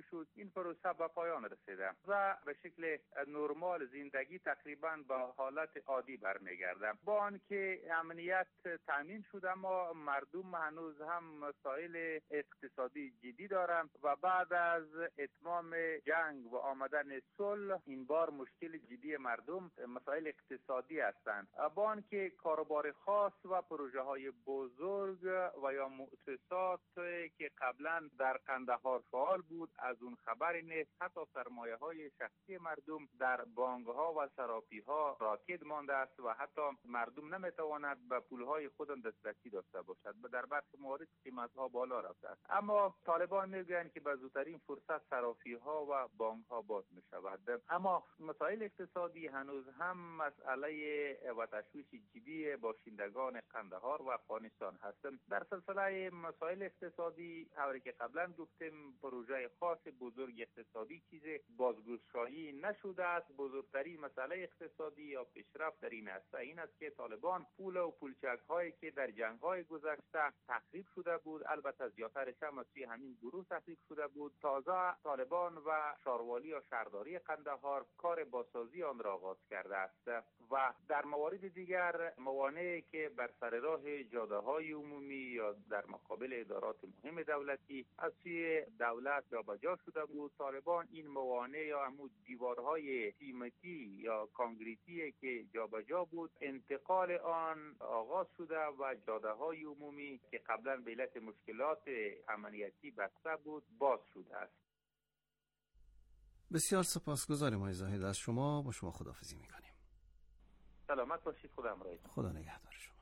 شد، این پروسه به پایان رسیده و به شکل نرمال زندگی تقریبا به حالت عادی برمیگرده. با آنکه امنیت تامین شده اما مردم هنوز هم مسائل اقتصادی جدی دارند و بعد از اتمام جنگ و آمدن صلح این بار مشکل جدی مردم مسائل اقتصادی هستند. با آنکه کاروبار خاص و پروژه های بزرگ و یا مؤسسات که قبلا در قندهار فعال بود از اون خبری نیست. حتی سرمایه های شخصی مردم در بانک ها و سراپی ها راکد مانده است و حتی مردم نمیتواند به پول های خود دسترسی داشته باشد. در برخی موارد قیمت ها بالا رفته است. اما طالبان میگویند که به زودترین فرصت صرافی ها و بانک ها باز می شود. اما مسائل اقتصادی هنوز هم مسئله و تشویش جدی باشندگان قندهار و افغانستان هستند. در سلسله مسائل اقتصادی طوری که قبلا گفتیم پروژه خاص بزرگ اقتصادی چیز بازگشایی نشده است. بزرگترین مسئله اقتصادی یا پیشرفت در این هسته این است که طالبان پول و پولچک هایی که در جنگ های گذشته تخریب شده بود، البته زیاترش هم از همین گروه تخریب شده بود، تازه طالبان و شاروالی یا شهرداری قندهار کار بازسازی آن را آغاز کرده است و در موارد دیگر موانعی که بر سر راه جاده های عمومی یا در مقابل ادارات مهم دولتی از سوی دولت جابجا شده بود. طالبان این موانع یا همون دیوارهای سیمتی یا کانکریتی که جابجا بود انتقال آن آغاز شده و جاده های عمومی که قبلا به علت مشکلات امنیتی بسته بود باز شده است. بسیار سپاسگزاریم آقای زاهد از شما. با شما خداحافظی میکنیم. سلامت باشید. خدا همراهتون. خدا نگهدار شما.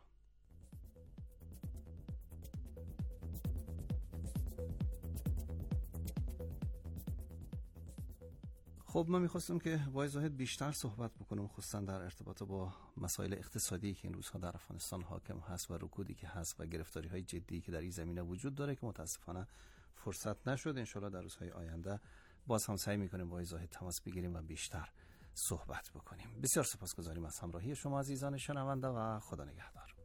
خب ما میخواستم که با زاهد بیشتر صحبت بکنم، خصوصا در ارتباط با مسائل اقتصادی که این روزها در افغانستان حاکم هست و رکودی که هست و گرفتاری های جدی که در این زمینه وجود داره که متاسفانه فرصت نشد. انشالله در روزهای آینده باز هم سعی میکنیم با زاهد تماس بگیریم و بیشتر صحبت بکنیم. بسیار سپاسگزاریم از همراهی شما عزیزان شنونده و خدا نگهدار.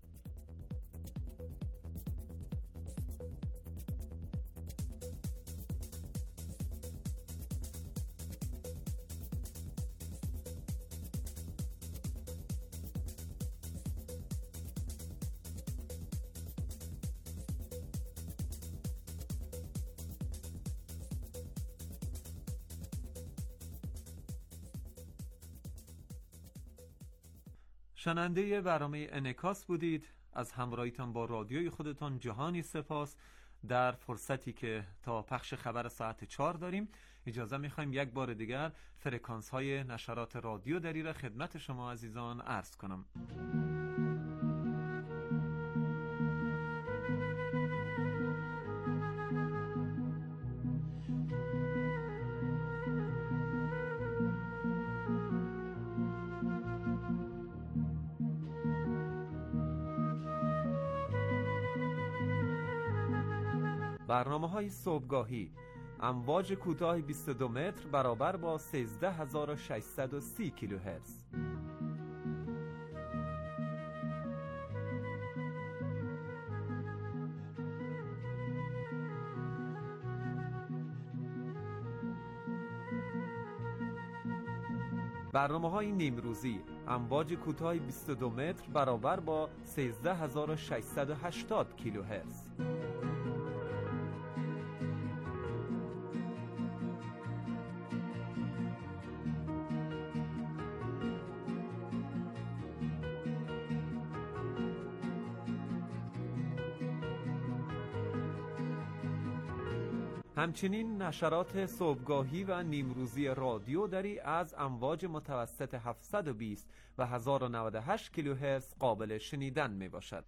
شنونده برنامه انعکاس بودید. از همراهیتان با رادیوی خودتان جهانی سپاس. در فرصتی که تا پخش خبر ساعت 4 داریم اجازه میخوایم یک بار دیگر فرکانس های نشرات رادیو دری را خدمت شما عزیزان عرض کنم. برنامه‌های صبحگاهی امواج کوتاه 22 متر برابر با 13630 کیلوهرتز. برنامه‌های نیمروزی امواج کوتاه 22 متر برابر با 13680 کیلوهرتز. همچنین نشرات صبحگاهی و نیمروزی رادیو دری از امواج متوسط 720 و 1098 کیلوهرتز قابل شنیدن می باشد.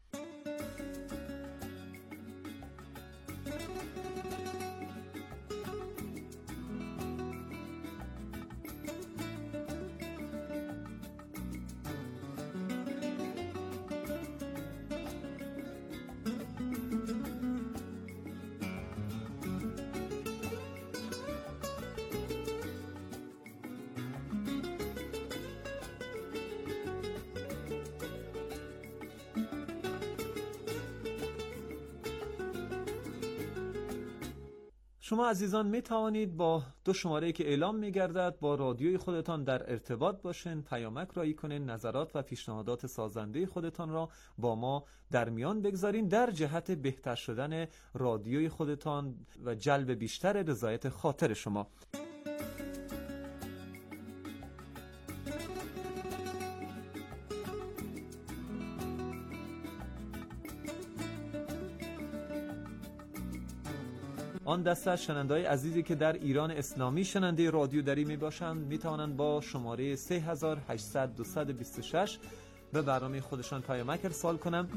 شما عزیزان می توانید با 2 شماره‌ای که اعلام می گردد با رادیوی خودتان در ارتباط باشین، پیامک رایی کنین، نظرات و پیشنهادات سازنده خودتان را با ما در میان بگذارین در جهت بهتر شدن رادیوی خودتان و جلب بیشتر رضایت خاطر شما. آن دسته از شنونده‌های عزیزی که در ایران اسلامی شنونده رادیو دری می باشند می توانند با شماره 3800-226 به برنامه خودشان پیامک ارسال کنند.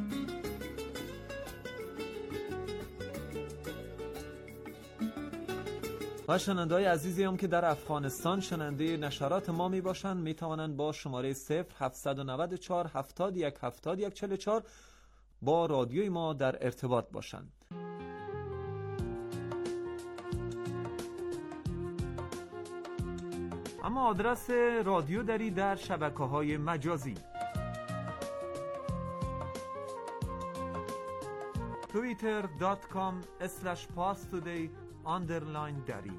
و شنونده‌های عزیزی هم که در افغانستان شنونده نشرات ما می باشند می توانند با شماره 0794-71-71-44 با رادیوی ما در ارتباط باشند. اما آدرس رادیو دری در شبکه‌های مجازی: twitter.com/pastoday_dari،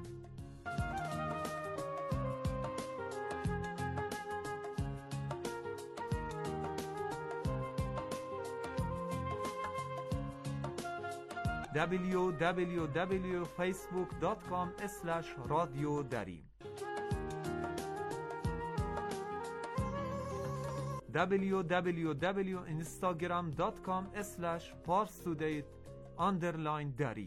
www.facebook.com/radiodari، www.instagram.com/parstoday_dari.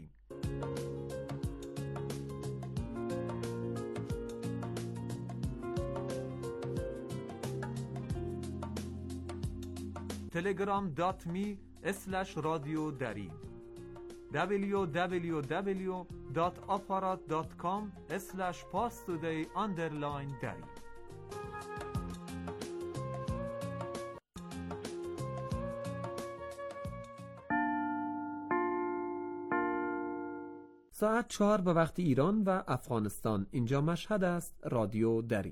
telegram.me/radiodari، www.aparat.com/parstoday_dari. ساعت 4 به وقت ایران و افغانستان. اینجا مشهد است. رادیو دری.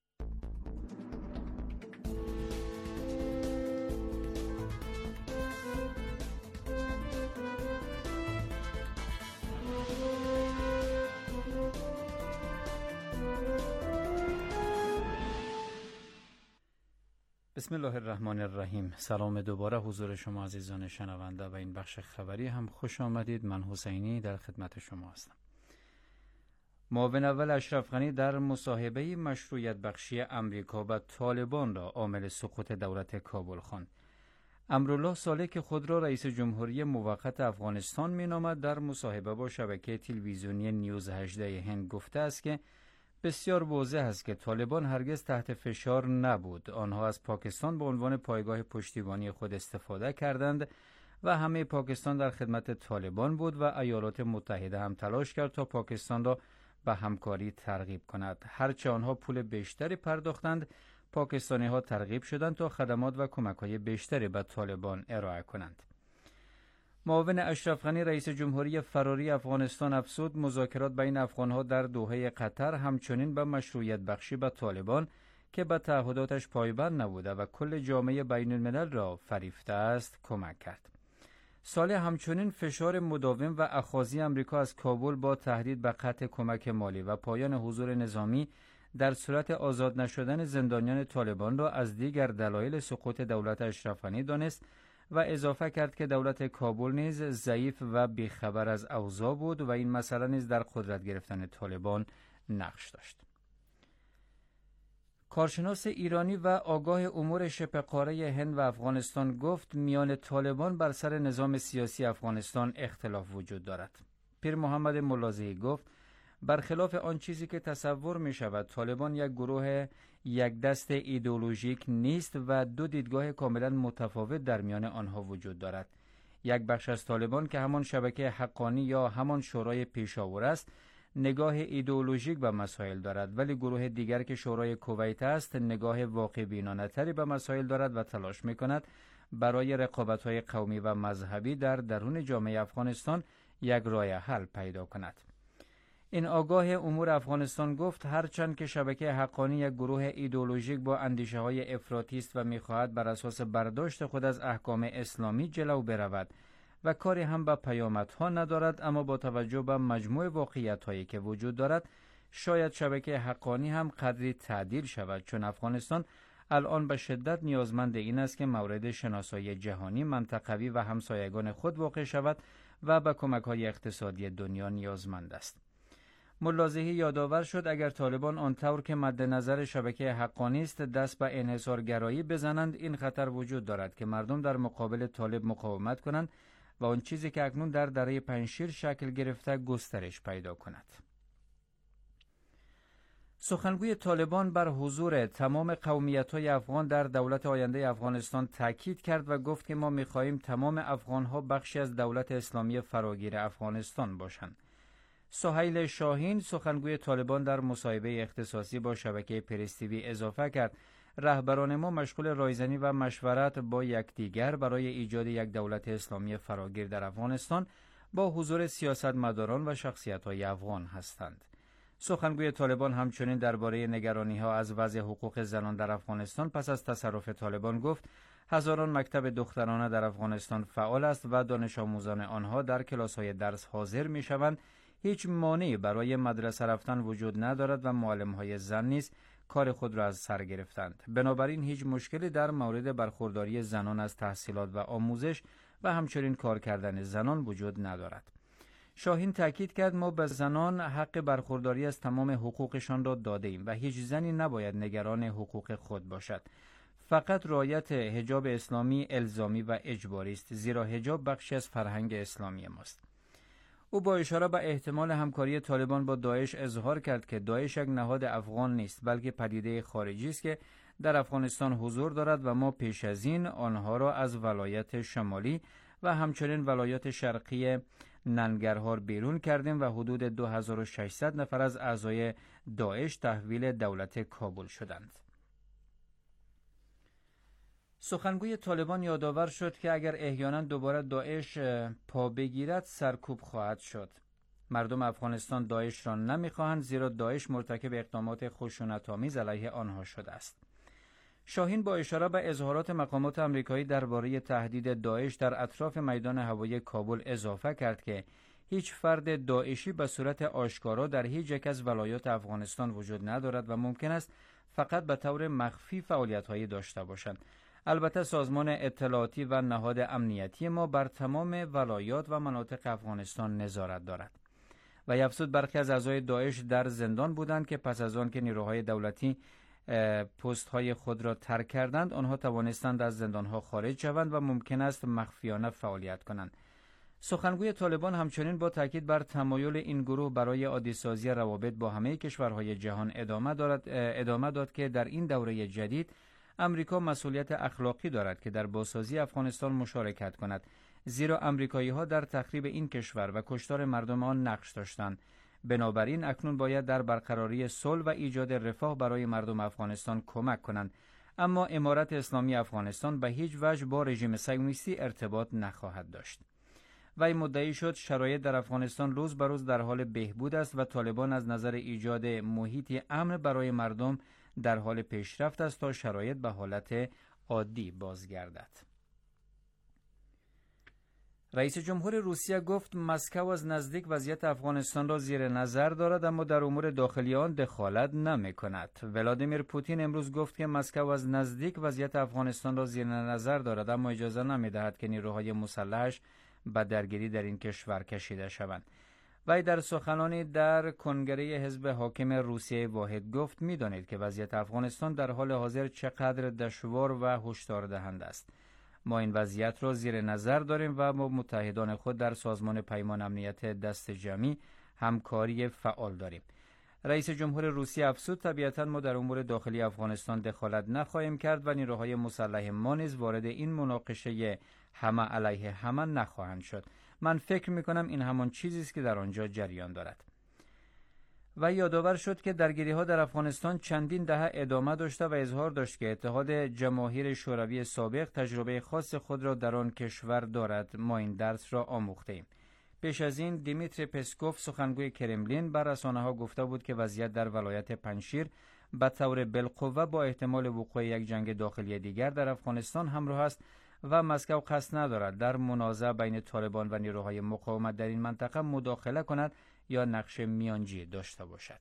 بسم الله الرحمن الرحیم. سلام دوباره حضور شما عزیزان شنونده و این بخش خبری هم خوش آمدید. من حسینی در خدمت شما هستم. معاون اول اشرف غنی در مصاحبه مشروعیت بخشی امریکا و طالبان را عامل سقوط دولت کابل خواند. امرالله صالح که خود را رئیس جمهوری موقت افغانستان مینامد در مصاحبه با شبکه تلویزیونی نیوز 18 هند گفته است که بسیار واضح است که طالبان هرگز تحت فشار نبود. آنها از پاکستان به عنوان پایگاه پشتیبانی خود استفاده کردند و همه پاکستان در خدمت طالبان بود و ایالات متحده هم تلاش کرد تا پاکستان را به همکاری ترغیب کند. هرچه آنها پول بیشتری پرداختند، پاکستانی ها ترغیب شدند تا خدمات و کمک‌های بیشتری به طالبان ارائه کنند. معاون اشرف غنی رئیس جمهوری فراری افغانستان افزود مذاکرات بین افغان‌ها در دوحه قطر همچنین به مشروعیت بخشی به طالبان که به تعهداتش پایبند نبوده و کل جامعه بین الملل را فریفته است کمک کرد. صالح همچنین فشار مداوم و اخاذی امریکا از کابل با تهدید به قطع کمک مالی و پایان حضور نظامی در صورت آزاد نشدن زندانیان طالبان را از دیگر دلایل سقوط دولت اشرف غنی دانست و اضافه کرد که دولت کابل نیز ضعیف و بیخبر از اوضاع بود و این مسئله نیز در قدرت گرفتن طالبان نقش داشت. کارشناس ایرانی و آگاه امور شبه قاره هند و افغانستان گفت میان طالبان بر سر نظام سیاسی افغانستان اختلاف وجود دارد. پیر محمد ملازی گفت برخلاف آن چیزی که تصور می شود طالبان یک گروه یک دست ایدئولوژیک نیست و دو دیدگاه کاملا متفاوت در میان آنها وجود دارد. یک بخش از طالبان که همان شبکه حقانی یا همان شورای پیشاور است نگاه ایدئولوژیک به مسائل دارد، ولی گروه دیگر که شورای کویت است نگاه واقع بینانه تری به مسائل دارد و تلاش می کند برای رقابت‌های قومی و مذهبی در درون جامعه افغانستان یک راه حل پیدا کند. این آگاه امور افغانستان گفت هرچند که شبکه حقانی یک گروه ایدئولوژیک با اندیشه‌های افراطی است و می‌خواهد بر اساس برداشت خود از احکام اسلامی جلو برود و کاری هم به پیامدها ندارد، اما با توجه به مجموع واقعیت‌هایی که وجود دارد شاید شبکه حقانی هم قدری تعدیل شود، چون افغانستان الان به شدت نیازمند این است که مورد شناسایی جهانی، منطقوی و همسایگان خود واقع شود و به کمک‌های اقتصادی دنیا نیازمند است. ملا ضحی یادآور شد اگر طالبان آنطور که مد نظر شبکه حقانی است دست به انحصارگرایی بزنند، این خطر وجود دارد که مردم در مقابل طالب مقاومت کنند و آن چیزی که اکنون در دره پنجشیر شکل گرفته گسترش پیدا کند. سخنگوی طالبان بر حضور تمام قومیت‌های افغان در دولت آینده افغانستان تاکید کرد و گفت که ما می‌خواهیم تمام افغان‌ها بخشی از دولت اسلامی فراگیر افغانستان باشند. سهیل شاهین سخنگوی طالبان در مصاحبه اختصاصی با شبکه پرس تیوی اضافه کرد رهبران ما مشغول رایزنی و مشورت با یکدیگر برای ایجاد یک دولت اسلامی فراگیر در افغانستان با حضور سیاستمداران و شخصیت‌های افغان هستند. سخنگوی طالبان همچنین درباره نگرانی‌ها از وضع حقوق زنان در افغانستان پس از تصرف طالبان گفت هزاران مکتب دخترانه در افغانستان فعال است و دانش آموزان آنها در کلاس‌های درس حاضر می‌شوند. هیچ مانعی برای مدرسه رفتن وجود ندارد و معلم‌های زن نیز کار خود را از سر گرفتند. بنابراین هیچ مشکلی در مورد برخورداری زنان از تحصیلات و آموزش و همچنین کار کردن زنان وجود ندارد. شاهین تاکید کرد ما به زنان حق برخورداری از تمام حقوقشان را داده ایم و هیچ زنی نباید نگران حقوق خود باشد. فقط رعایت حجاب اسلامی الزامی و اجباری است، زیرا حجاب بخشی از فرهنگ اسلامی ماست. او با اشاره به احتمال همکاری طالبان با داعش اظهار کرد که داعش یک نهاد افغان نیست بلکه پدیده خارجی است که در افغانستان حضور دارد و ما پیش از این آنها را از ولایت شمالی و همچنین ولایت شرقی ننگرهار بیرون کردیم و حدود 2600 نفر از اعضای داعش تحویل دولت کابل شدند. سخنگوی طالبان یادآور شد که اگر احیانا دوباره داعش پا بگیرد سرکوب خواهد شد. مردم افغانستان داعش را نمیخواهند زیرا داعش مرتکب اقدامات خشونت‌آمیز علیه آنها شده است. شاهین با اشاره به اظهارات مقامات آمریکایی درباره تهدید داعش در اطراف میدان هوایی کابل اضافه کرد که هیچ فرد داعشی به صورت آشکارا در هیچ یک از ولایات افغانستان وجود ندارد و ممکن است فقط به طور مخفی فعالیت‌هایی داشته باشند. البته سازمان اطلاعاتی و نهاد امنیتی ما بر تمام ولایات و مناطق افغانستان نظارت دارد. و افزود برخی از اعضای داعش در زندان بودند که پس از آن که نیروهای دولتی پست های خود را ترک کردند آنها توانستند از زندان ها خارج شوند و ممکن است مخفیانه فعالیت کنند. سخنگوی طالبان همچنین با تاکید بر تمایل این گروه برای عادی‌سازی روابط با همه کشورهای جهان ادامه داد که در این دوره جدید امریکا مسئولیت اخلاقی دارد که در بازسازی افغانستان مشارکت کند، زیرا امریکایی‌ها در تخریب این کشور و کشتار مردم آن نقش داشتند. بنابراین اکنون باید در برقراری صلح و ایجاد رفاه برای مردم افغانستان کمک کنند، اما امارت اسلامی افغانستان به هیچ وجه با رژیم صهیونیستی ارتباط نخواهد داشت. وی مدعی شد شرایط در افغانستان روز به روز در حال بهبود است و طالبان از نظر ایجاد محیطی امن برای مردم در حال پیشرفت است تا شرایط به حالت عادی بازگردد. رئیس جمهور روسیه گفت مسکو از نزدیک وضعیت افغانستان را زیر نظر دارد اما در امور داخلی آن دخالت نمی‌کند. ولادیمیر پوتین امروز گفت که مسکو از نزدیک وضعیت افغانستان را زیر نظر دارد اما اجازه نمی‌دهد که نیروهای مسلحش به درگیری در این کشور کشیده شوند. وی در سخنانی در کنگره حزب حاکم روسیه واحد گفت می‌دانید که وضعیت افغانستان در حال حاضر چقدر دشوار و هشدار دهنده است. ما این وضعیت را زیر نظر داریم و با متحدان خود در سازمان پیمان امنیت دست جمعی همکاری فعال داریم. رئیس جمهور روسیه افزود طبیعتاً ما در امور داخلی افغانستان دخالت نخواهیم کرد و نیروهای مسلح ما نیز وارد این مناقشه همه علیه همه نخواهند شد. من فکر می‌کنم این همان چیزی است که در آنجا جریان دارد. و یادآور شد که درگیری‌ها در افغانستان چندین دهه ادامه داشته و اظهار داشت که اتحاد جماهیر شوروی سابق تجربه خاص خود را در آن کشور دارد. ما این درس را آموخته‌ایم. پیش از این دیمیتری پسکوف سخنگوی کرملین بر رسانه‌ها گفته بود که وضعیت در ولایت پنجشیر به طور بالقوه با احتمال وقوع یک جنگ داخلی دیگر در افغانستان همراه است و مسکو قصد ندارد در منازعه بین طالبان و نیروهای مقاومت در این منطقه مداخله کند یا نقش میانجی داشته باشد.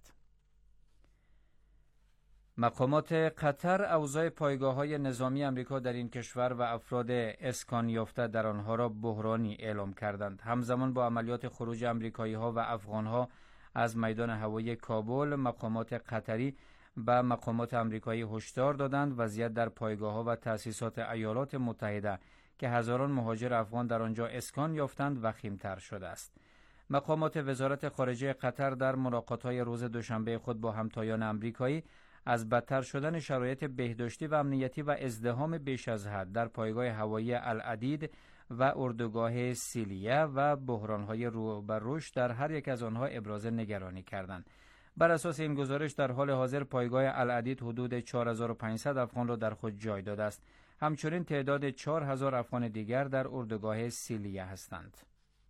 مقامات قطر اوضاع پایگاه‌های نظامی آمریکا در این کشور و افراد اسکان یافته در آنها را بحرانی اعلام کردند. همزمان با عملیات خروج آمریکایی‌ها و افغان‌ها از میدان هوایی کابل، مقامات قطری و مقامات آمریکایی هشدار دادند وضعیت در پایگاه‌ها و تأسیسات ایالات متحده که هزاران مهاجر افغان در آنجا اسکان یافتند وخیم‌تر شده است. مقامات وزارت خارجه قطر در ملاقات‌های روز دوشنبه خود با همتایان آمریکایی از بدتر شدن شرایط بهداشتی و امنیتی و ازدحام بیش از حد در پایگاه هوایی العدید و اردوگاه سیلیه و بحران‌های رو به رشد در هر یک از آنها ابراز نگرانی کردند. بر اساس این گزارش در حال حاضر پایگاه العدید حدود 4500 افغان را در خود جای داده است. همچنین تعداد 4000 افغان دیگر در اردوگاه سیلیه هستند.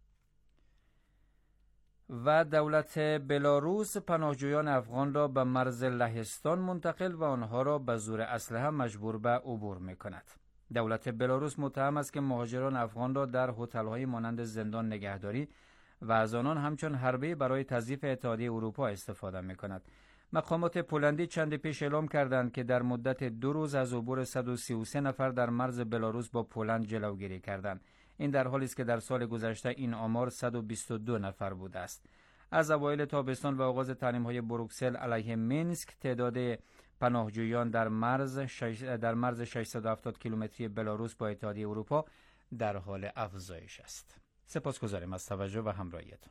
و دولت بلاروس پناهجویان افغان را به مرز لهستان منتقل و آنها را به زور اسلحه مجبور به عبور می‌کند. دولت بلاروس متهم است که مهاجران افغان را در هتل‌های مانند زندان نگهداری و از آنان همچون حربه برای تضعیف اتحادیه اروپا استفاده می‌کند. مقامات پولندی چند پیش اعلام کردند که در مدت 2 روز از عبور 133 نفر در مرز بلاروس با پولند جلوگیری کردند. این در حالی است که در سال گذشته این آمار 122 نفر بوده است. از اوایل تابستان و آغاز تحریم‌های بروکسل علیه مینسک تعداد پناهجویان در مرز 670 کیلومتری بلاروس با اتحادیه اروپا در حال افزایش است. سپاسگزاریم از توجه و همراهیتان.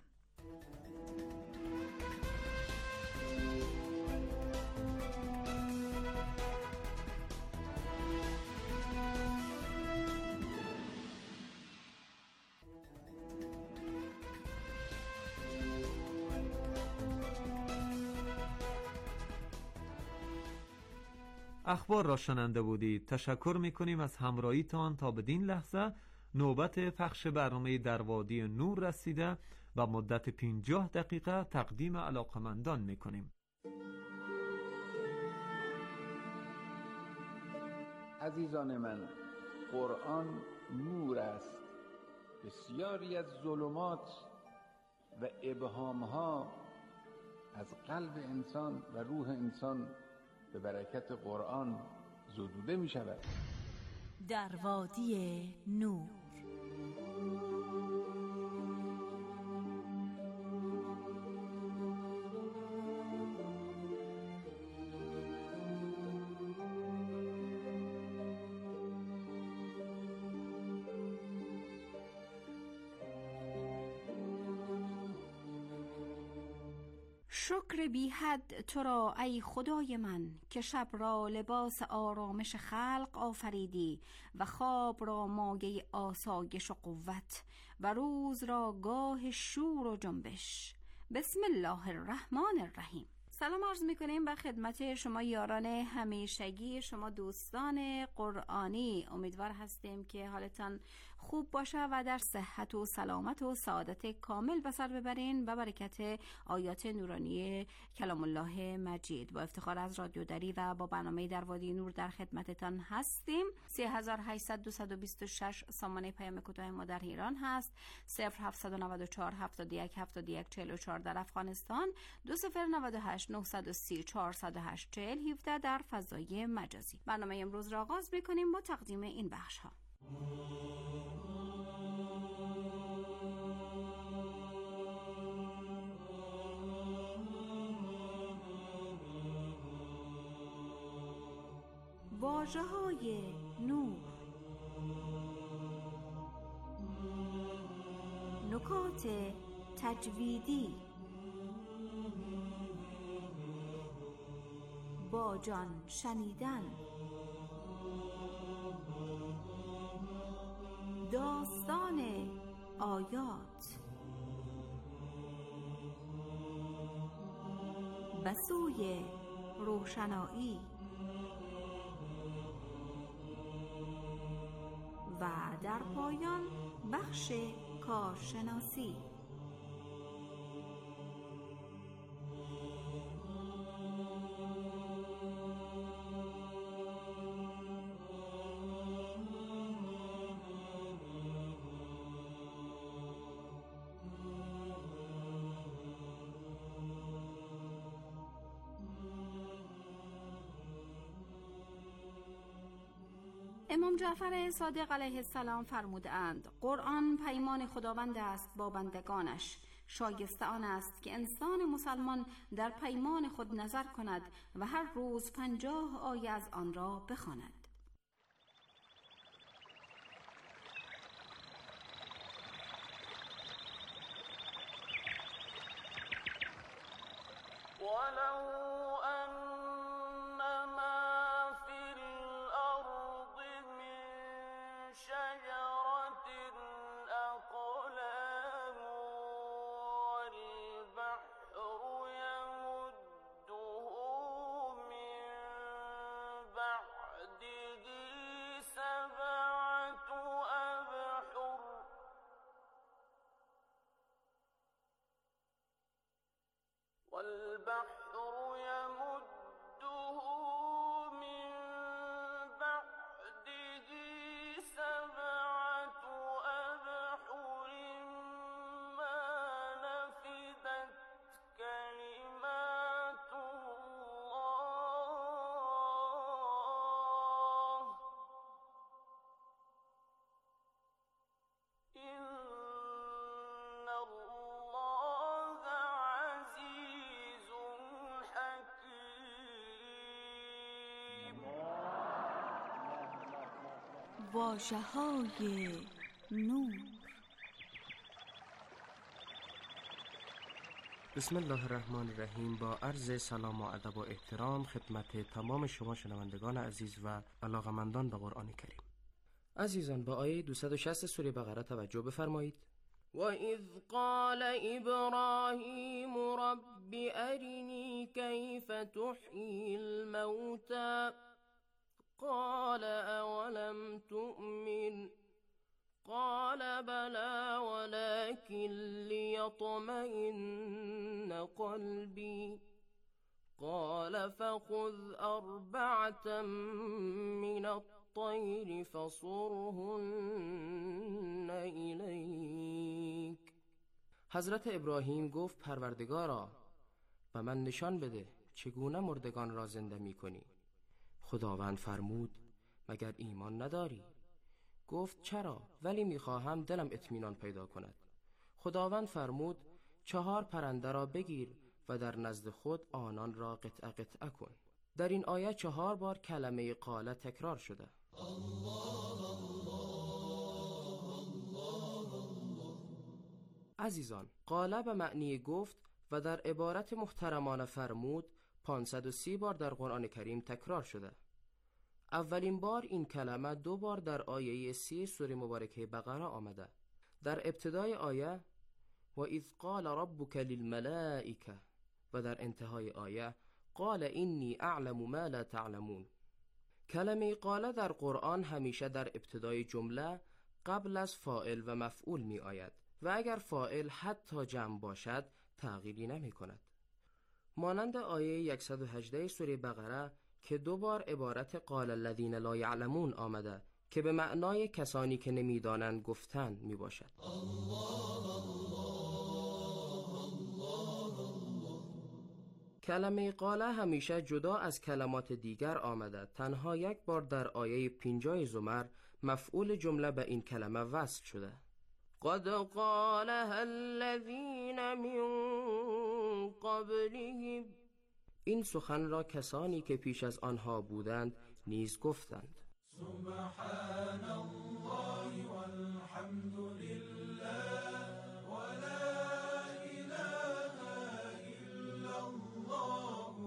اخبار را شنونده بودید. تشکر میکنیم از همراهیتان. تا بدین لحظه نوبت پخش برنامه در وادی نور رسیده و مدت 50 دقیقه تقدیم علاقمندان میکنیم. عزیزان من، قرآن نور است. بسیاری از ظلمات و ابهامها از قلب انسان و روح انسان به برکت قرآن زدوده می شود. در وادی نور. شکر بی حد تو را ای خدای من که شب را لباس آرامش خلق آفریدی و خواب را مایه آسایش و قوت و روز را گاه شور و جنبش. بسم الله الرحمن الرحیم. سلام عرض میکنیم به خدمت شما یاران همیشگی، شما دوستان قرآنی. امیدوار هستیم که حالتان خوب باشه و در صحت و سلامت و سعادت کامل به سر ببرین به برکت آیات نورانی کلام الله مجید. با افتخار از رادیو دری و با برنامه در وادی نور در خدمتتان هستیم. 3800 سامانه پیام کوتاه ما در ایران هست. 0794 71 71 44 در افغانستان. 2098 930 408 40 17 در فضای مجازی. برنامه امروز را آغاز می‌کنیم با تقدیم این بخش ها. واژه‌های نور، نکات تجویدی، با جان شنیدن، داستان آیات، به سوی روشنایی و در پایان بخش کارشناسی. امام جعفر صادق علیه السلام فرمودند قرآن پیمان خداوند است با بندگانش. شایسته آن است که انسان مسلمان در پیمان خود نظر کند و هر روز 50 آیه از آن را بخواند. واژه‌های نور. بسم الله الرحمن الرحیم. با عرض سلام و ادب و احترام خدمت تمام شما شنوندگان عزیز و علاقمندان به قرآن کریم. عزیزان، با آیه 260 سوره بقره توجه بفرمایید. وَإِذْ قَالَ إِبْرَاهِيمُ رَبِّ أَرِنِي كَيْفَ تُحْيِي الْمَوْتَى قَالَ أَوَلَمْ تُؤْمِنْ قَالَ بَلَى وَلَكِنْ لِيَطْمَئِنَّ قَلْبِي قَالَ فَخُذْ أَرْبَعَةً مِنَ الطَّيْرِ فَصُرْهُنَّ إِلَيْكَ. حضرت ابراهیم گفت پروردگارا به من نشان بده چگونه مردگان را زنده می کنی. خداوند فرمود مگر ایمان نداری؟ گفت چرا؟ ولی میخواهم دلم اطمینان پیدا کند. خداوند فرمود 4 پرنده را بگیر و در نزد خود آنان را قطعه قطعه کن. در این آیه 4 بار کلمه قال تکرار شده. عزیزان، قال به معنی گفت و در عبارت محترمانه فرمود 530 بار در قرآن کریم تکرار شده. اولین بار این کلمه 2 بار در آیه 30 سوره مبارکه بقره آمده. در ابتدای آیه و اذ قال ربک للملائکه و در انتهای آیه قال اینی اعلم ما لا تعلمون. کلمه قال در قرآن همیشه در ابتدای جمله قبل از فاعل و مفعول می آید و اگر فاعل حتی جمع باشد تغییری نمی کند. مانند آیه 118 سوره بقره که 2 بار عبارت قال الذین لا یعلمون آمده که به معنای کسانی که نمیدانند گفتن می باشد. کلمه قال همیشه جدا از کلمات دیگر آمده. تنها 1 بار در آیه 50 زمر مفعول جمله به این کلمه وصل شده. قد قالها الذین من قبلهم. این سخن را کسانی که پیش از آنها بودند نیز گفتند. سبحان الله والحمد لله ولا اله الا الله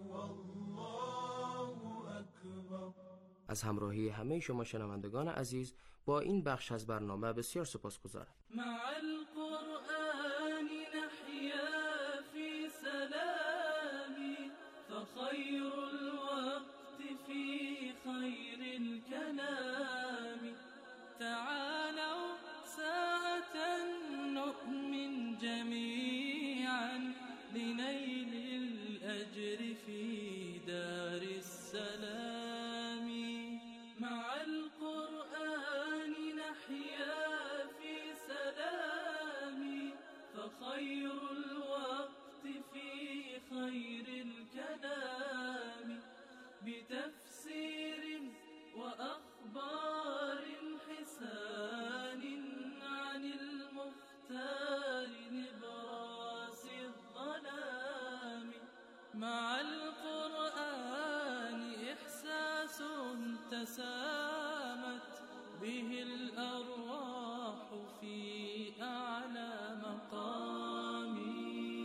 والله اکبر. از همراهی همه شما شنوندگان عزیز با این بخش از برنامه بسیار سپاسگزارم. مع القرآن نحيا في سلام فخير الوقت في خير الكلام. تعالوا ساعة نؤمن جميعا لنيل الأجر في دار السلام. مع القرآن نحيا في سلام فخير الوقت في خير الكلام. بتفسير وأخبار مع القرآن إحساس تسامت به الأرواح في أعلى مقامی.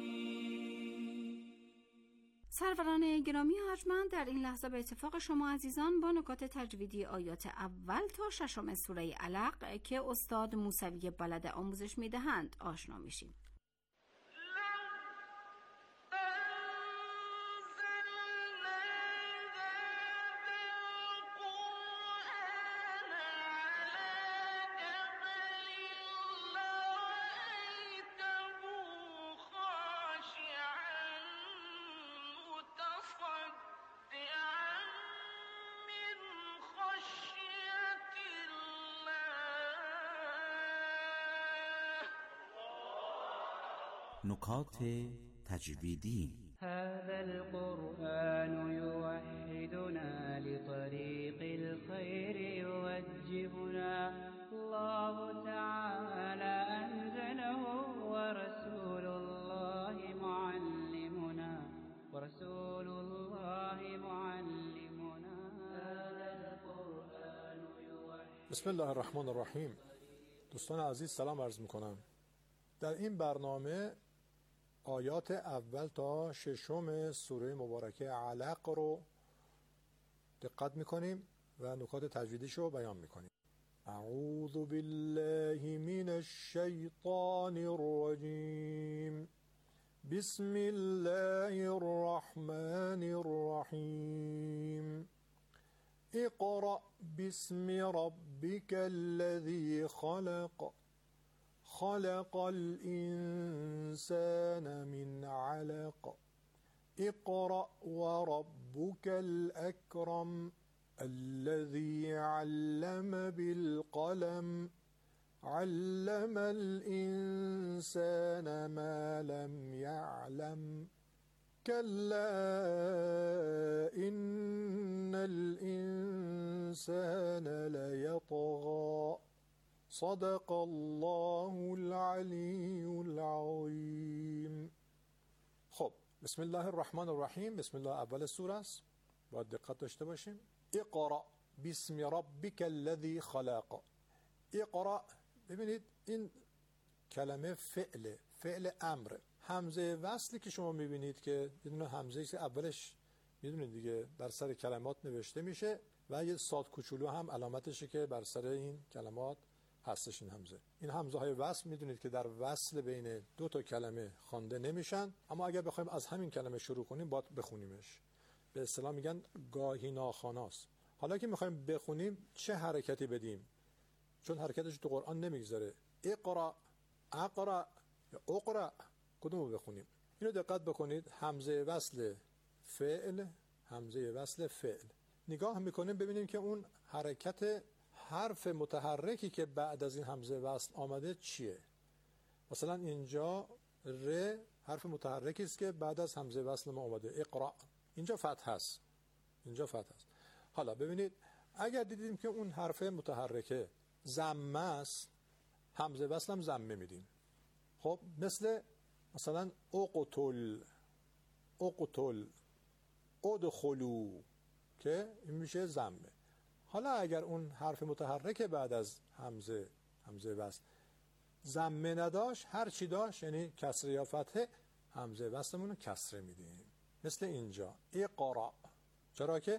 سروران گرامی ارجمند، در این لحظه به اتفاق شما عزیزان با نکات تجویدی آیات اول تا 6 سوره علق که استاد موسوی بلد آموزش میدهند آشنا میشیم. نکات تجویدی. هذا القرآن يوحدنا لطريق الخير يوجهنا الله تعالى أنزله ورسول الله معلمنا هذا القرآن يوحدنا. بسم الله الرحمن الرحیم. دوستان عزیز سلام عرض میکنم. در این برنامه آیات اول تا 6 سوره مبارکه علق رو دقت میکنیم و نکات تجویدیش رو بیان میکنیم. اعوذ بالله من الشیطان الرجیم. بسم الله الرحمن الرحیم. اقرأ باسم ربك الذي خلق خلق الإنسان من علق اقرأ وربك الأكرم الذي علم بالقلم علم الإنسان ما لم يعلم كلا إن الإنسان ليطغى صدق الله العلی العظیم. خب بسم الله الرحمن الرحیم. بسم الله اول سوره است، باید دقت داشته باشیم. اقرأ باسم ربک الذی خلق. اقرأ، ببینید این کلمه فعل امر. همزه وصلی که شما میبینید که بدون همزه که اولش میدونید دیگه بر سر کلمات نوشته میشه و یه صاد کوچولو هم علامتشه که بر سر این کلمات هستش. این همزه های وصل میدونید که در وصل بین دو تا کلمه خوانده نمیشن، اما اگر بخوایم از همین کلمه شروع کنیم باید بخونیمش. به اصطلاح میگن گاهی ناخواناست. حالا که میخوایم بخونیم چه حرکتی بدیم؟ چون حرکتش تو قرآن نمیگذاره. اقرأ، اقرأ یا اقرأ، کدومو بخونیم؟ اینو دقت بکنید. همزه وصل فعل، همزه وصل فعل. نگاه میکنیم ببینیم که اون حرکت حرف متحرکی که بعد از این همزه وصل آمده چیه. مثلا اینجا ر حرف متحرکی است که بعد از همزه وصل ما آمده. اقرأ، اینجا فتح است، اینجا فتح است. حالا ببینید اگر دیدیم که اون حرف متحرکه ضمه است، همزه وصل هم ضمه میدیم. خب مثلا اقتل، اقتل، ادخلوا که این میشه ضمه. حالا اگر اون حرف متحرک بعد از همزه وصل ضمه نداشت، هر چی داشت یعنی کسره یا فتحه، همزه وصلمون رو کسره میدیم. مثل اینجا اقرأ، چرا که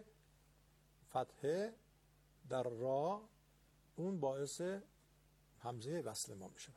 فتحه در را اون باعث همزه وصل ما میشه.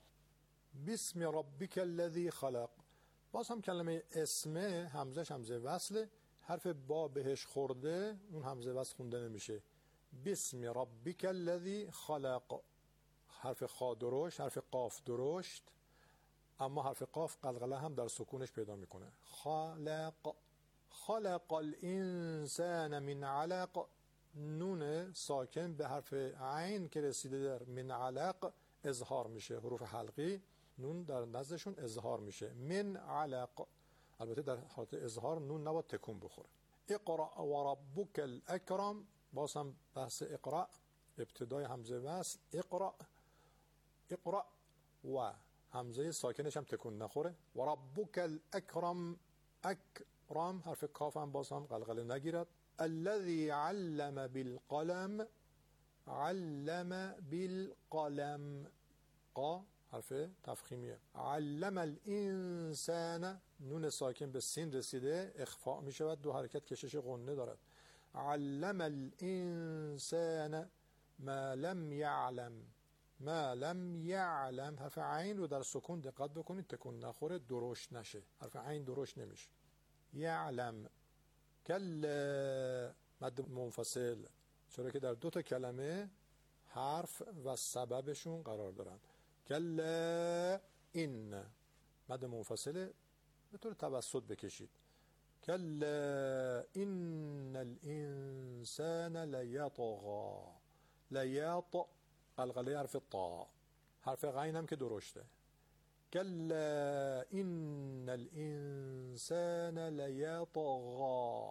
بسم ربک الذی خلق، باز هم کلمه اسمه همزهش همزه وصله، حرف با بهش خورده اون همزه وصل خونده نمیشه. بسم ربک الذی خلق، حرف خا درشت، حرف قاف درشت، اما حرف قاف قلقله هم در سکونش پیدا میکنه. خلق، خلق الانسان من علق، نون ساکن به حرف عین که رسیده در من علق اظهار میشه. حروف حلقی نون در نزدشون اظهار میشه. من علق، البته در حالت اظهار نون نباید تکون بخوره. اقرأ و ربک الاکرم، باز هم بحث اقرأ، ابتدای همزه وصل اقرأ، اقرأ و همزه ساکنش هم تکون نخوره. و ربک الاکرم، رام حرف کاف هم باز هم قلقله نگیرد. الذی علم بالقلم، علم بالقلم، قا حرف تفخیمیه. علم الانسان، نون ساکن به سین رسیده اخفاء می شود، 2 حرکت کشش غنه دارد. علم الانسان ما لم یعلم، ما لم یعلم، حرف عین رو در سکون دقت بکنید تکون نخوره، درشت نشه، حرف عین درشت نمیشه. یعلم. کلا مد منفصل، چرا که در 2 تا کلمه حرف و سببشون قرار دارن. کلا این مد منفصل به طور توسط بکشید. کلا این الانسان لیطغی، لیط قلقله حرف طا، حرف غین هم که درشته. کلا این الانسان لیطغی.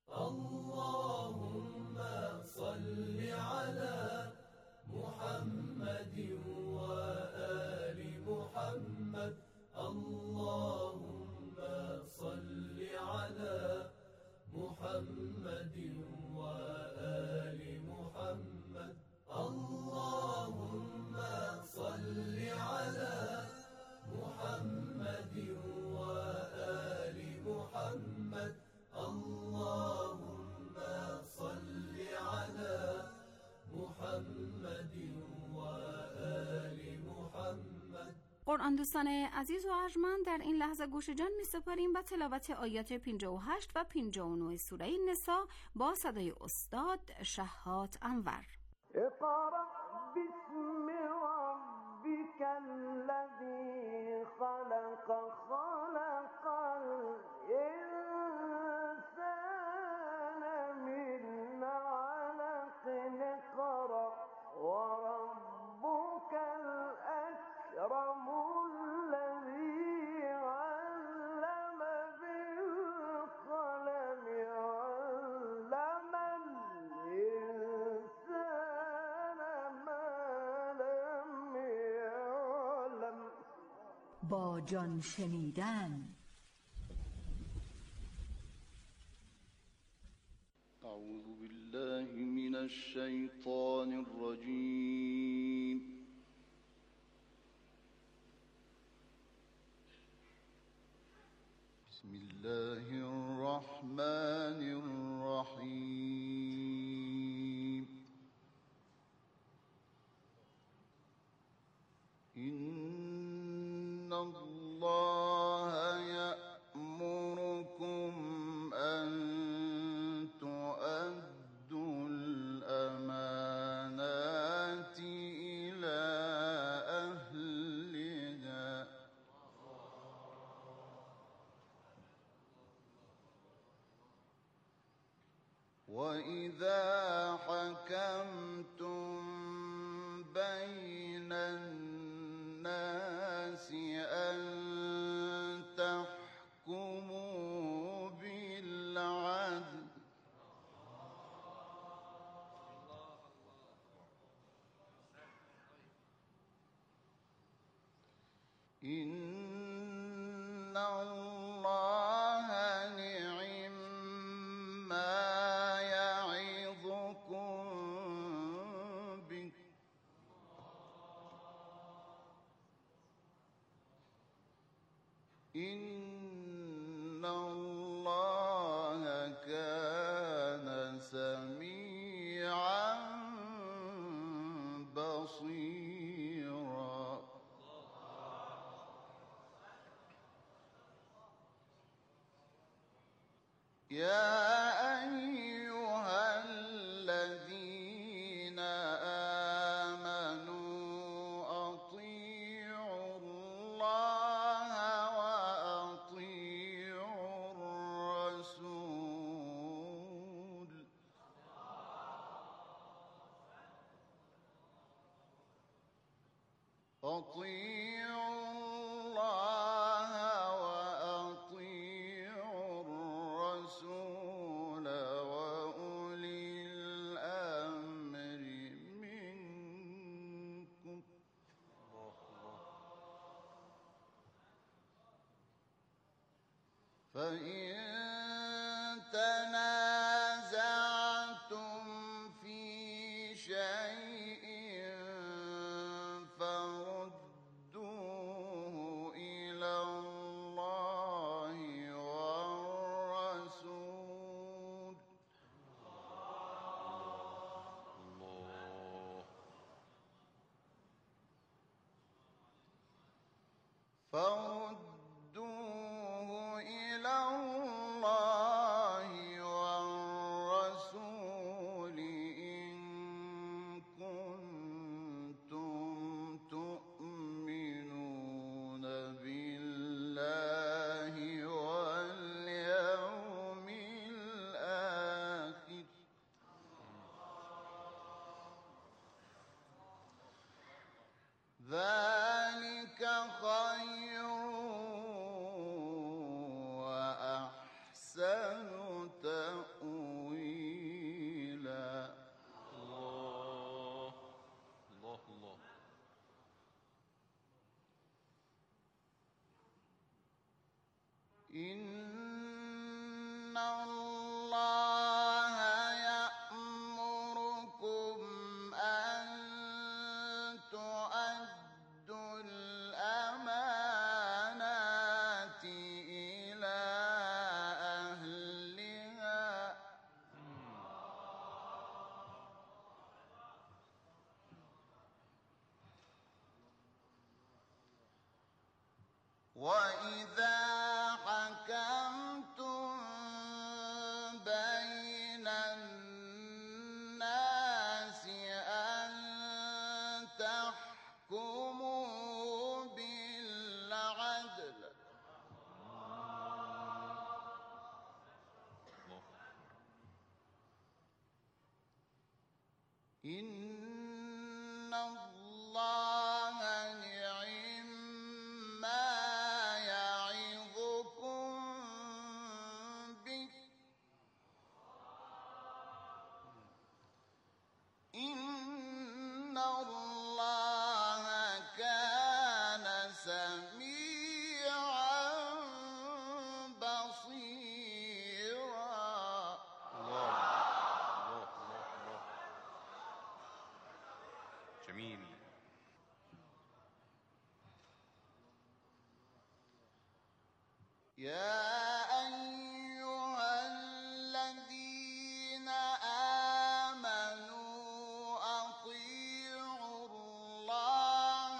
اللهم صل على محمد وآل محمد. اللهم صل على محمد وآل محمد. اللهم صل على محمد وآل محمد. اللهم صل على محمد وآل محمد. قرآن دوستان عزیز و ارجمند، در این لحظه گوش جان می سپاریم به تلاوت آیات 58 و 59 سوره نساء با صدای استاد شهات انور. اقرأ باسم ربك الذي خلق، خلق الإنسان من علق. اقرأ وربك الأكرم الذي علم بالقلم، علم الإنسان ما لم يعلم. با جان شنیدن. أعوذ بالله من الشيطان الرجيم. بسم الله الرحمن الرحيم. إن الله يأمركم أن تؤدوا الأمانات إلى أهلها وإذا حكمتم بين الناس أن تحكموا بالعدل. إن الله نعم ما يعظكم به. إن الله كان سميعا بصيرا. يا أيها الذين آمنوا أطيعوا الله وأطيعوا الرسول. أطيعوا الله وأطيعوا الرسول فردوه إلى الله والرسول إن كنتم تؤمنون بالله واليوم الآخر ذلك خير وأحسن تأويلا. الله الله الله. إن الله يأمركم أن تؤدوا الأمانات إلى أهلها وإذا حكمتم بين الناس أن تحكموا بالعدل إن الله نعم ما يعظكم به إن الله كان سميعا بصيرا. جميل. يا أيها الذين آمنوا أطيعوا الله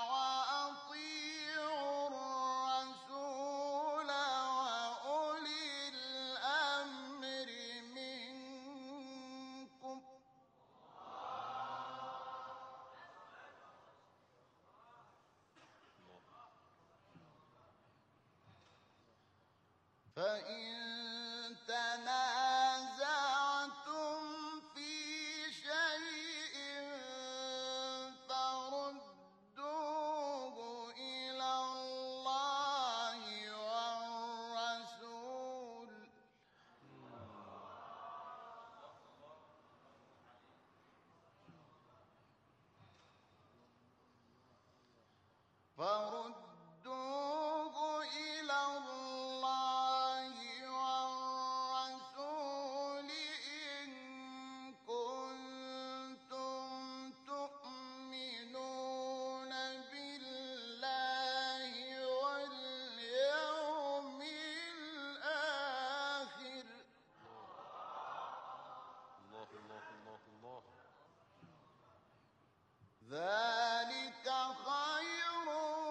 وأطيعوا الرسول وأولي الأمر منكم فإن تنازعتم في شيء فردوه إلى الله والرسول فردوه إلى الله والرسول إن كنتم تؤمنون بالله واليوم الآخر الله الله الله الله. ذلك خير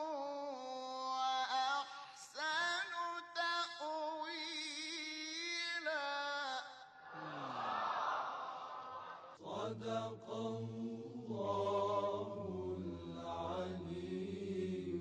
وأحسن تأويلا. صدق الله العلي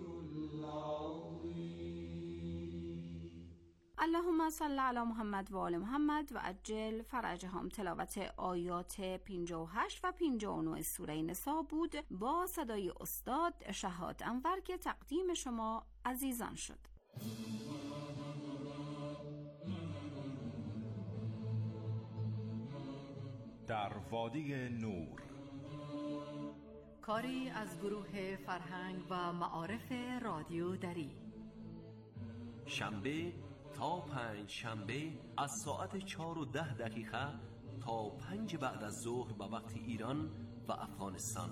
العظيم. اللهم صل علی محمد و آل محمد و عجل فرجهم. تلاوت آیات 58 و 59 سوره نساء بود با صدای استاد شهاد انور که تقدیم شما عزیزان شد. در وادی نور، کاری از گروه فرهنگ و معارف رادیو دری. شنبه تا 5 شنبه از ساعت 4:10 تا 5 بعد از ظهر به وقت ایران و افغانستان.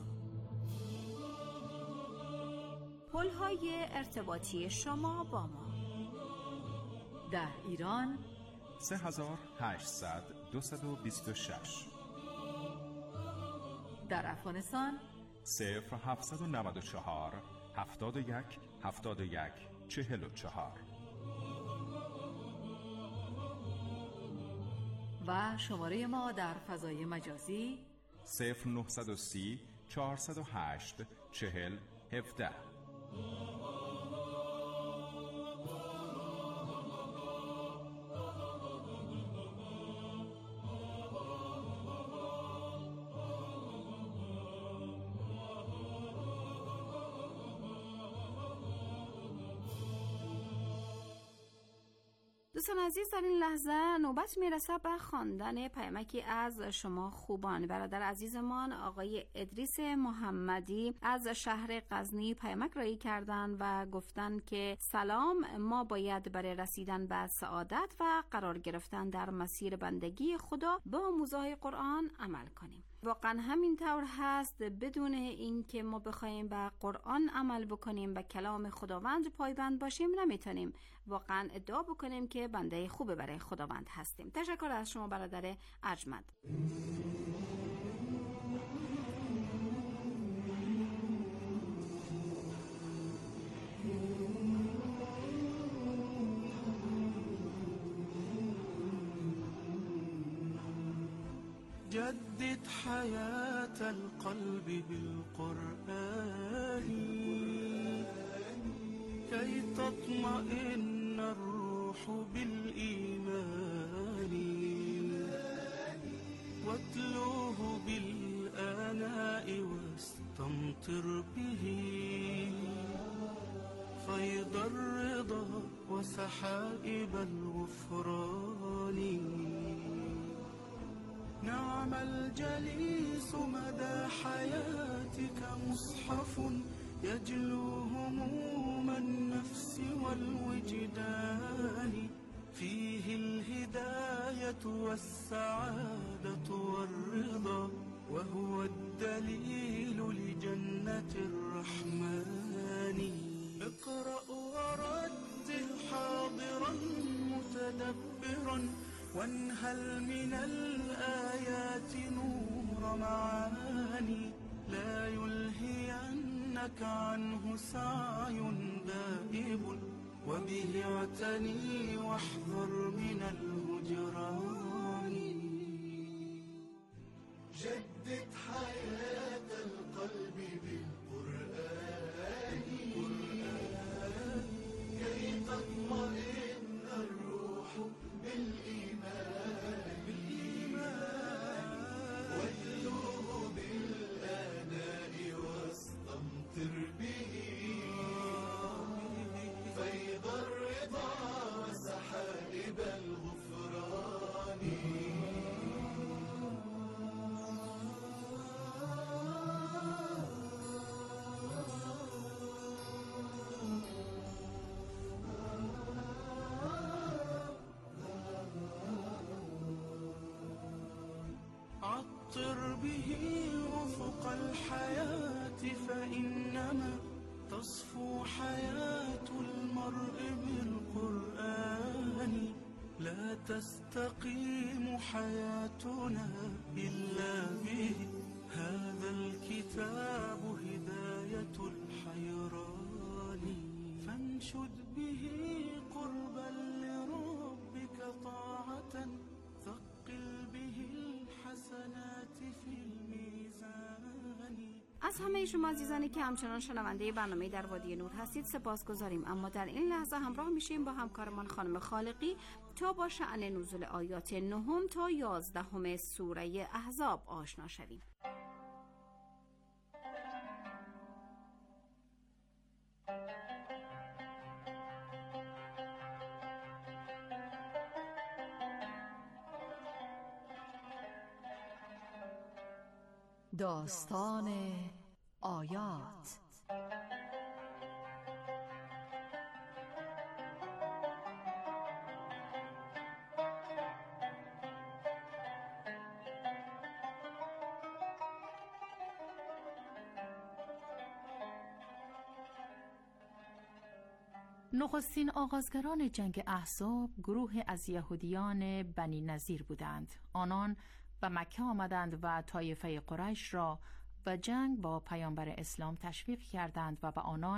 پل‌های ارتباطی شما با ما: در ایران 3800-226، در افغانستان 0794-71 7144. و شماره ما در فضای مجازی 0930 408 4017. دوستان عزیز، در این لحظه نوبت میرسه به خواندن پیامکی از شما خوبان. برادر عزیزمان آقای ادریس محمدی از شهر غزنی پیامک رایی کردند و گفتند که سلام، ما باید برای رسیدن به سعادت و قرار گرفتن در مسیر بندگی خدا با موضوع قرآن عمل کنیم. واقعا همین طور هست. بدون این که ما بخوایم به قرآن عمل بکنیم، به کلام خداوند پایبند باشیم، نمیتونیم واقعا ادعا بکنیم که بنده خوب برای خداوند هستیم. تشکر از شما برادر ارجمند. جدد حياة القلب بالقرآن كي تطمئن الروح بالإيمان واتلوه بالآناء واستمطر به فيض الرضا وسحائب الغفران. نعم الجليس مدى حياتك مصحف يجلو هموم النفس والوجدان فيه الهداية والسعادة والرضا وهو الدليل لجنة الرحمن. اقرأ ورتل حاضرا متدبرا وانهل من الآيات نور معاني لا يلهينك عنه سعي دائب وبه اعتني واحذر من الهجران. جدد حياة القلب بالقرآن كي تطمئن الروح بالإيمان واتلوه بالآناء واستمطر به فيض الرضا وسحائب الغفران. عطر به أفق الحياة فإنما تصفو حياة المرء بالقرآن. لا تستقيم حياتنا إلا به هذا الكتاب هداية الحيران. فانشد به قربا لربك طاعة ثقل به الحسنات في الميزان. از همه شما عزیزانی که همچنان شنونده برنامه در وادی نور هستید سپاسگزاریم. اما در این لحظه همراه میشیم با همکارمان خانم خالقی تا با شأن نزول آیات 9 تا 11 سوره احزاب آشنا شویم. داستان آیات. نخستین آغازگران جنگ احزاب گروه از یهودیان بنی نظیر بودند. آنان به مکه آمدند و طایفه قریش را و جنگ با پیامبر اسلام تشویق کردند و به آنان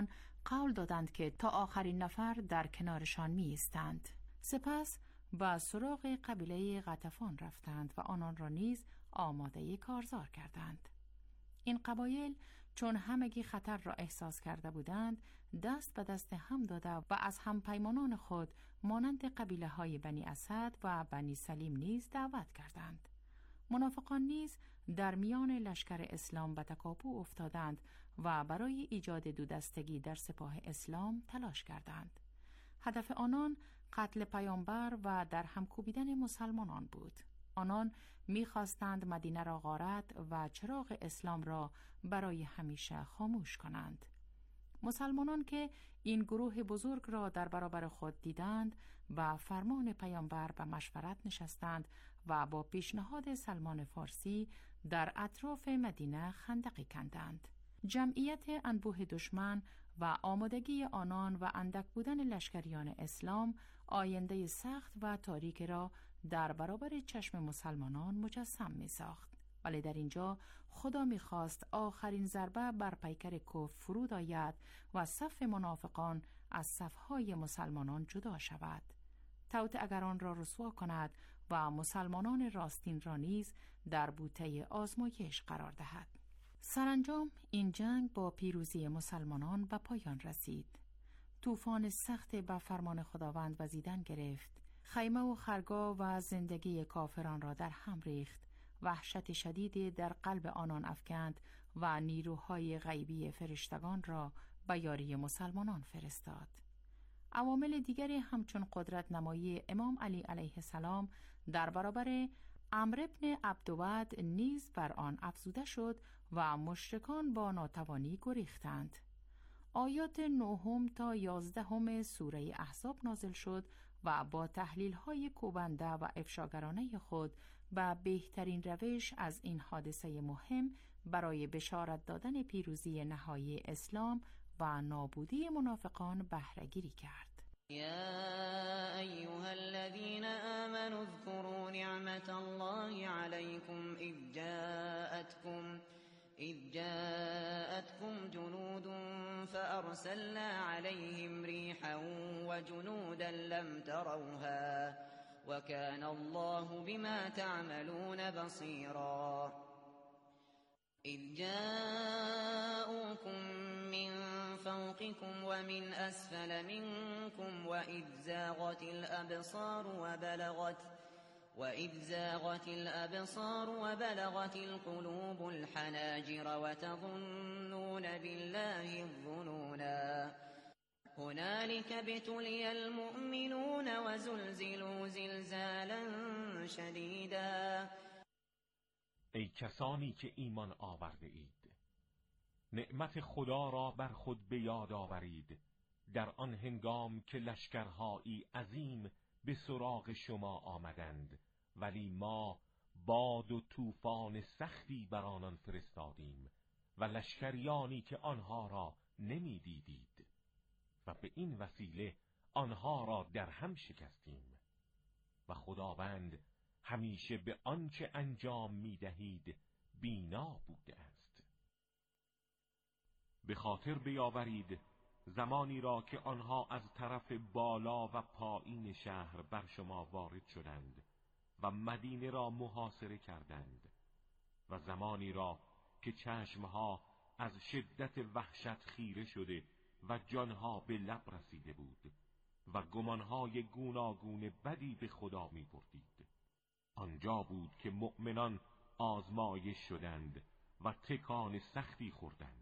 قول دادند که تا آخرین نفر در کنارشان می ایستند. سپس به سراغ قبیله غطفان رفتند و آنان را نیز آماده کارزار کردند. این قبایل چون همگی خطر را احساس کرده بودند، دست به دست هم داده و از همپیمانان خود مانند قبیله های بنی اسد و بنی سلیم نیز دعوت کردند. منافقان نیز در میان لشکر اسلام به تکاپو افتادند و برای ایجاد دودستگی در سپاه اسلام تلاش کردند. هدف آنان قتل پیامبر و در هم کوبیدن مسلمانان بود. آنان می‌خواستند مدینه را غارت و چراغ اسلام را برای همیشه خاموش کنند. مسلمانان که این گروه بزرگ را در برابر خود دیدند، با فرمان پیامبر به مشورت نشستند و با پیشنهاد سلمان فارسی در اطراف مدینه خندقی کندند. جمعیت انبوه دشمن و آمادگی آنان و اندک بودن لشکریان اسلام آینده سخت و تاریک را در برابر چشم مسلمانان مجسم می ساخت. ولی در اینجا خدا می خواست آخرین ضربه بر پیکر کفر فرود آید و صف منافقان از صفهای مسلمانان جدا شود. توطئه‌گران آن را رسوا کند و مسلمانان راستین را نیز در بوته آزمایش قرار دهد. سرانجام این جنگ با پیروزی مسلمانان به پایان رسید. طوفان سخت به فرمان خداوند وزیدن گرفت. خیمه و خرگاه و زندگی کافران را در هم ریخت. وحشت شدیدی در قلب آنان افکند و نیروهای غیبی فرشتگان را به یاری مسلمانان فرستاد. عوامل دیگری همچون قدرت نمایی امام علی علیه السلام در برابر عمرو بن عبدود نیز بر آن افزوده شد و مشرکان با ناتوانی گریختند. آیات 9 تا 11 سوره احزاب نازل شد و با تحلیل‌های کوبنده و افشاگرانه خود به بهترین روش از این حادثه مهم برای بشارت دادن پیروزی نهایی اسلام و نابودی منافقان بهره‌گیری کرد. يا أيها الذين آمنوا اذكروا نعمة الله عليكم إذ جاءتكم جنود فأرسلنا عليهم ريحا وجنودا لم تروها وكان الله بما تعملون بصيرا. إذ جاءوكم من فوقكم ومن أسفل منكم وإذ زاغت الأبصار وبلغت القلوب الحناجر وتظنون بالله الظنونا هنالك ابتلي المؤمنون وزلزلوا زلزالا شديدا. ای کسانی که ایمان آورده اید، نعمت خدا را بر خود به یاد آورید در آن هنگام که لشکرهایی عظیم به سراغ شما آمدند، ولی ما باد و طوفان سختی بر آنان فرستادیم و لشکریانی که آنها را نمی دیدید و به این وسیله آنها را در هم شکستیم و خداوند همیشه به آنچه انجام می دهید بینا بوده است. به خاطر بیاورید زمانی را که آنها از طرف بالا و پایین شهر بر شما وارد شدند و مدینه را محاصره کردند و زمانی را که چشمها از شدت وحشت خیره شده و جانها به لب رسیده بود و گمانهای گوناگون بدی به خدا می بردید. آنجا بود که مؤمنان آزمایش شدند و تکان سختی خوردند.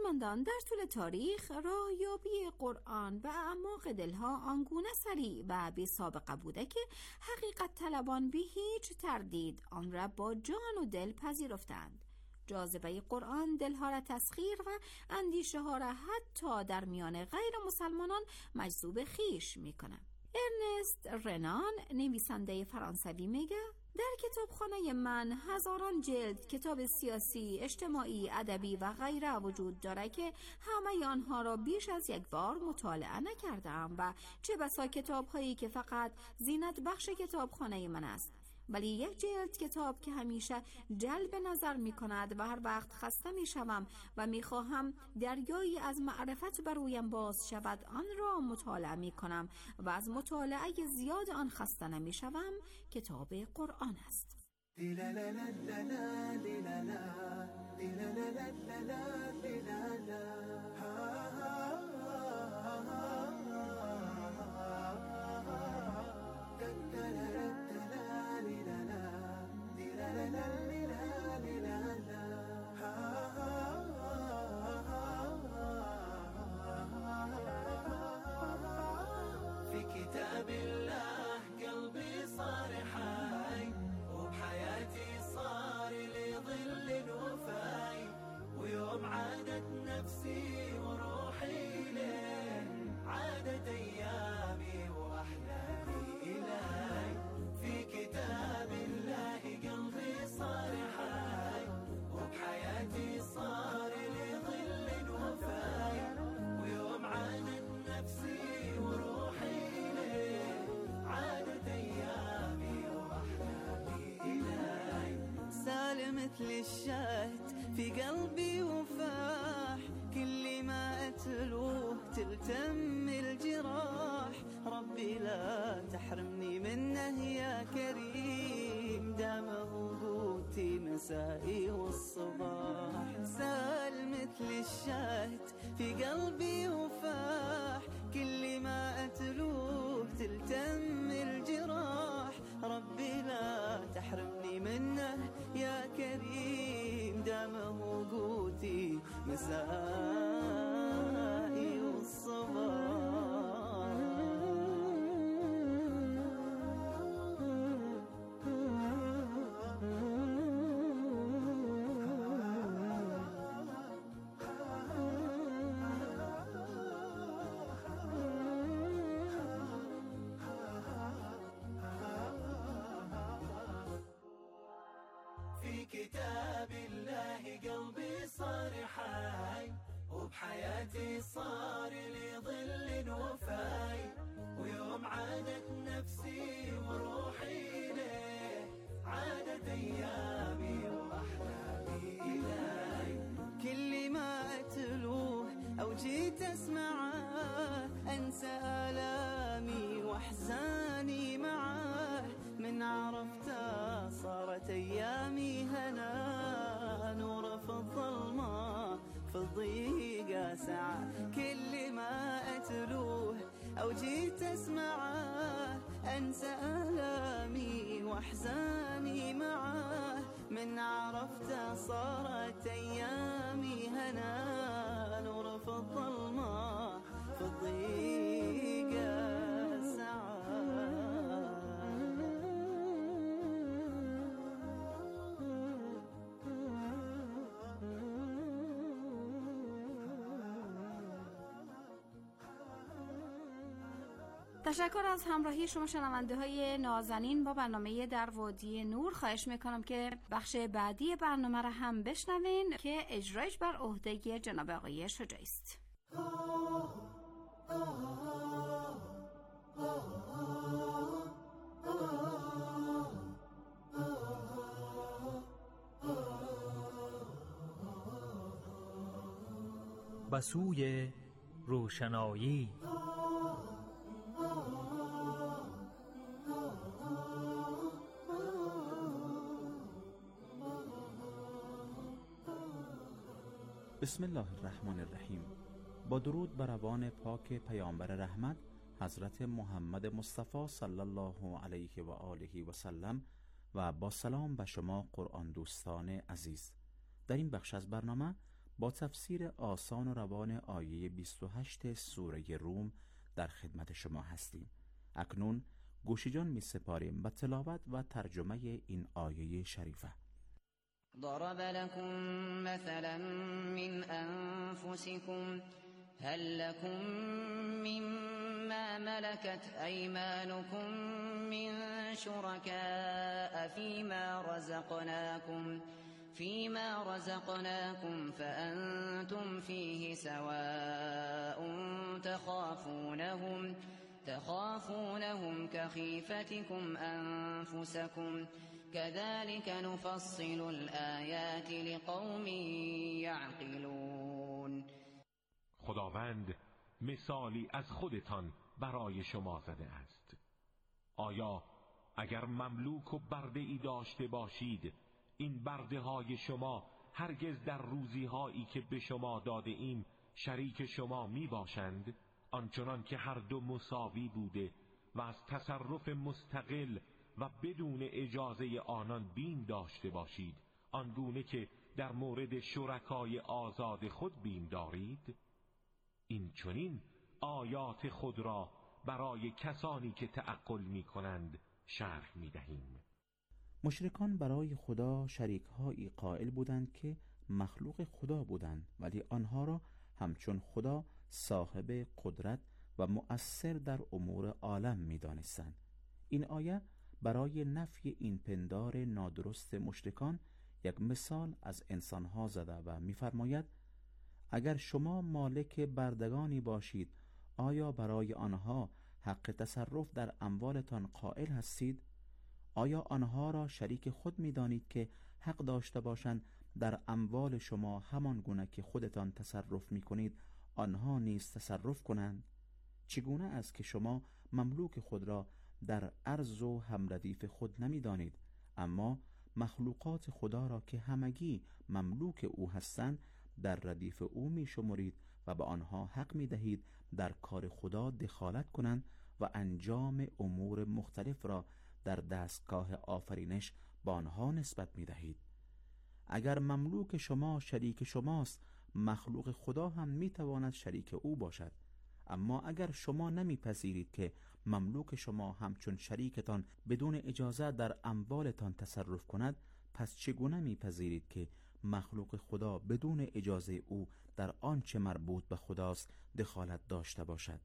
ارجمندان، در طول تاریخ راهیابی قرآن و اعماق دلها آنگونه سریع و بی سابقه بوده که حقیقت طلبان بی هیچ تردید آن را با جان و دل پذیرفتند. جاذبه قرآن دلها را تسخیر و اندیشه ها را حتی در میان غیر مسلمانان مجذوب خیش می کند. ارنست رنان، نویسنده فرانسوی، میگه در کتابخانه من هزاران جلد کتاب سیاسی، اجتماعی، ادبی و غیره وجود داره که همه آنها را بیش از یک بار مطالعه نکردم و چه بسا کتاب‌هایی که فقط زینت بخش کتابخانه من است. ولی یک جلد کتاب که همیشه جلب نظر می کند و هر وقت خسته می شوم و می خواهم دریایی از معرفت بر رویم باز شود آن را مطالعه می کنم و از مطالعه زیاد آن خسته نمی شوم، کتاب قرآن است. في كتاب الله قلبي صار حي وبحياتي صار لي ظل وفاي ويوم عادت نفسي وروحي لين عادت ايامي واحلامي الي في كتاب الله قلبي صار حي وبحياتي صار لي ظل وفاي ويوم عادت نفسي وروحي لين عادت ايامي واحلامي الي سال مثل الشهد في قلبي وفاح كل ما اتلوه تلتم الجراح ربي لا تحرمني منه يا كريم دام وجودي مسائي والصباح سال مثل الشهد في قلبي وفاح كل ما أتلوه تلتم الجراح ربي لا تحرمني منه يا كريم دام وجودي مسائي والصباح في كتاب الله قلبي صار حي وبحياتي صار لي ظل وفاي ويوم عادت نفسي وروحي ليه عادت ايامي واحلامي الي كل ما أتلوه أو جيت أسمعه أنسى آلامي وأحزاني معاه من عرفته صارت أيامي هنا نور في الظلمة في الضيقة ساعة كل ما أتلوه أو جيت أسمعه أنسى آلامي وأحزاني معاه من عرفته صارت أيامي هنا نور في الظلمة في الضيقة ساعة تشکر از همراهی شما شنونده های نازنین با برنامه در وادی نور. خواهش میکنم که بخش بعدی برنامه را هم بشنوین که اجرایش بر عهده جناب آقای شجاعی است. به سوی روشنایی بسم الله الرحمن الرحیم. با درود بر روان پاک پیامبر رحمت حضرت محمد مصطفی صلی الله علیه و آله و سلم و با سلام به شما قرآن دوستان عزیز. در این بخش از برنامه با تفسیر آسان و روان آیه 28 سوره روم در خدمت شما هستیم. اکنون گوش جان می سپاریم به تلاوت و ترجمه این آیه شریفه. ضرب لكم مثلا من أنفسكم هل لكم مما ملكت أيمانكم من شركاء فيما رزقناكم فأنتم فيه سواء تخافونهم كخيفتكم أنفسكم كذلك نفصل الآيات لقوم يعقلون. خداوند مثالی از خودتان برای شما زده است. آیا اگر مملوک و برده ای داشته باشید، این برده های شما هرگز در روزی هایی که به شما داده ایم شریک شما می باشند؟ آنچنان که هر دو مساوی بوده و از تصرف مستقل و بدون اجازه آنان بیم داشته باشید، آنگونه که در مورد شرکای آزاد خود بیم دارید؟ این چنین آیات خود را برای کسانی که تعقل می کنند شرح می دهیم. مشرکان برای خدا شریک‌هایی قائل بودند که مخلوق خدا بودند، ولی آنها را همچون خدا صاحب قدرت و مؤثر در امور عالم می دانستند. این آیه برای نفی این پندار نادرست مشرکان یک مثال از انسانها زده و می‌فرماید اگر شما مالک بردگانی باشید، آیا برای آنها حق تصرف در اموالتان قائل هستید؟ آیا آنها را شریک خود می‌دانید که حق داشته باشند در اموال شما همان گونه که خودتان تصرف می‌کنید آنها نیز تصرف کنند؟ چگونه است که شما مملوک خود را در ارض و همردیف خود نمی‌دانید، اما مخلوقات خدا را که همگی مملوک او هستند در ردیف او می‌شمرید و به آنها حق می‌دهید در کار خدا دخالت کنند و انجام امور مختلف را در دستگاه آفرینش با آنها نسبت می‌دهید. اگر مملوک شما شریک شماست، مخلوق خدا هم می‌تواند شریک او باشد. اما اگر شما نمیپذیرید که مملوک شما همچون شریکتان بدون اجازه در اموالتان تصرف کند، پس چگونه میپذیرید که مخلوق خدا بدون اجازه او در آنچه مربوط به خداست دخالت داشته باشد؟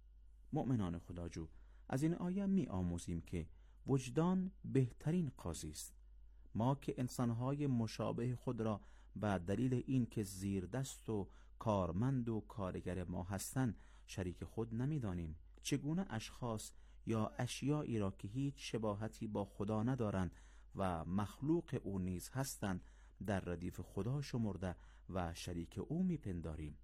مؤمنان خداجو، از این آیه می آموزیم که وجدان بهترین قاضی است. ما که انسانهای مشابه خود را به دلیل این که زیر دست و کارمند و کارگر ما هستند شریک خود نمی‌دانیم، چگونه اشخاص یا اشیایی را که هیچ شباهتی با خدا ندارند و مخلوق او نیز هستند در ردیف خدا شمرده و شریک او میپنداریم؟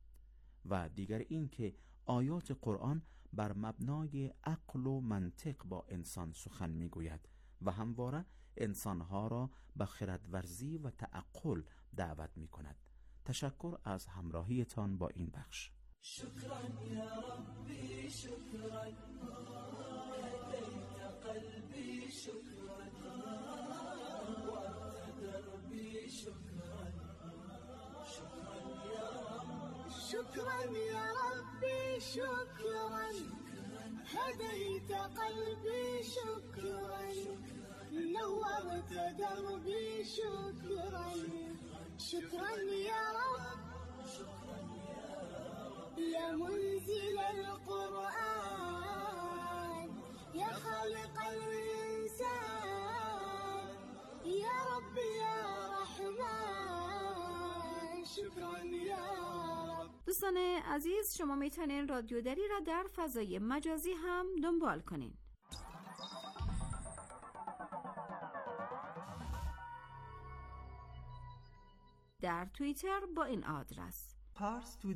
و دیگر این که آیات قرآن بر مبنای عقل و منطق با انسان سخن میگوید و همواره انسانها را به خردورزی و تعقل دعوت میکند. تشکر از همراهیتان با این بخش. شكرا يا ربي شكرا هديت قلبي شكرا وارت دربي شكرا شكرا يا رب شكرا يا ربي شكرا هديت قلبي شكرا نورت دربي شكرا شكرا يا رب يا منزل القرآن يا خالق الإنسان يا رب يا رحمن شكرا يا رب. دوستان عزیز، شما میتونین رادیو دری را در فضای مجازی هم دنبال کنین. در توییتر با این آدرس